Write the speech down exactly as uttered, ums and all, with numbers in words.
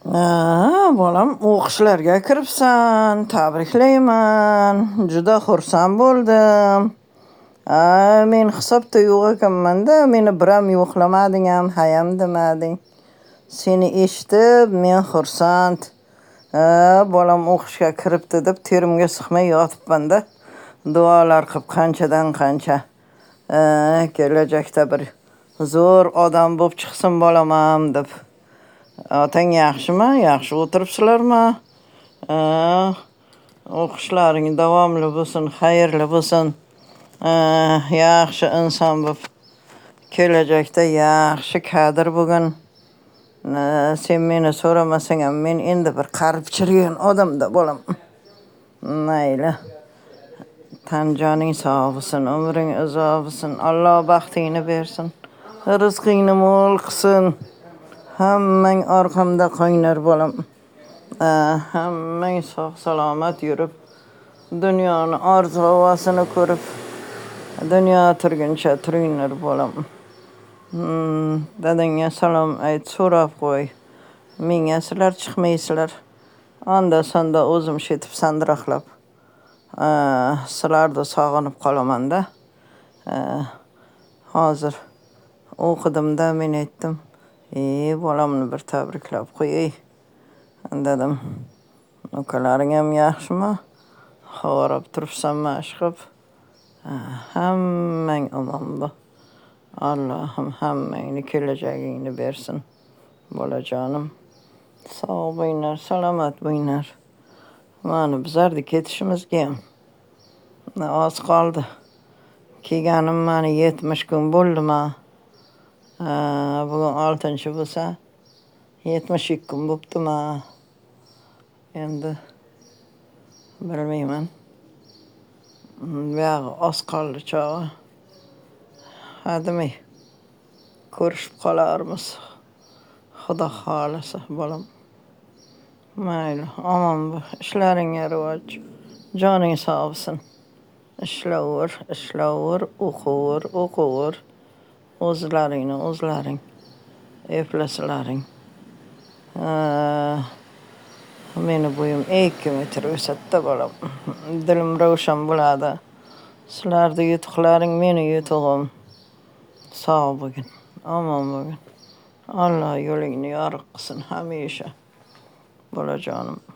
Ha, bolam, o'qishlarga kiribsan. Tabriklayman. Juda xursand bo'ldim. A, men hisobda yo'q ekanman-da, meni biram yo'qlamading ham, hayam demading. Seni eshitib men xursand. Ha, bolam o'qishga kiribdi deb terimga sig'may yotibman-da. Duolar qilib qanchadan qancha. Ha, kelajakda bir zo'r odam bo'lib chiqsin bolam ham deb. Otang yaxshimi? Yaxshi o'tiribsizlarmi? Ha, o'qishlaring davomli bo'lsin, xayrli bo'lsin. Ha, yaxshi inson bo'lib, kelajakda yaxshi kadr bo'lgin. Sen meni so'ramasang ham men endi bir qarib chirigan odam-da bolam. Mayli. Tan joning sog' bo'lsin, umring uzoq bo'lsin. Alloh baxtingni bersin. Rizqingni mo'l qilsin. Hammang orqamda qo'yinglar bolam. Ha, hammang sog' salomat yurib, dunyoni orzu havosini ko'rib, dunyo turguncha turinglar bolam. Hmm, dadangga salom ayt, so'rab qo'y. Menga sizlar chiqmaysizlar. Onda sonda o'zim shetib sandiroqlab. Ha, sizlarni sog'inib qolaman-da. Ha, hozir o'qidim-da, men aytdim. E, bolamni bir tabriklab qo'yay dedim. Ukalaring ham yaxshimi? Xavarab turibsanmi ishqib? Hammang omon bo'l. Allohim hammangni kelajagingni bersin. Bolajonim. Sog' bo'linglar, salomat bo'linglar. Mana bizlarni ketishimizga ham oz qoldi. Kelganim mani yetmish kun bo'ldimi? Ha, bugun oltinchi bo'lsa, yetmish ikki kun bo'ptimi? Endi bilmayman. Buyog'i oz qoldi chog'i. Hademay ko'rishib qolarmiz. Xudo xolasa bolam. Mayli, omon bo'l. Ishlaringga rivoj. Joning sog' bo'lsin. Ishlavur, ishlavur, o'qivur, o'qivur. O'zlaringni o'zlaring eplaslaring. Meni bo'yim ikki metr o'sadi-da bolam. Dilim ravshan bo'ladi. Sizlarni yutuqlaring meni yutug'im. Sog' bo'lgin, omon bo'lgin. Alloh yo'lingni yoriq qilsin hamisha. Bolajonim.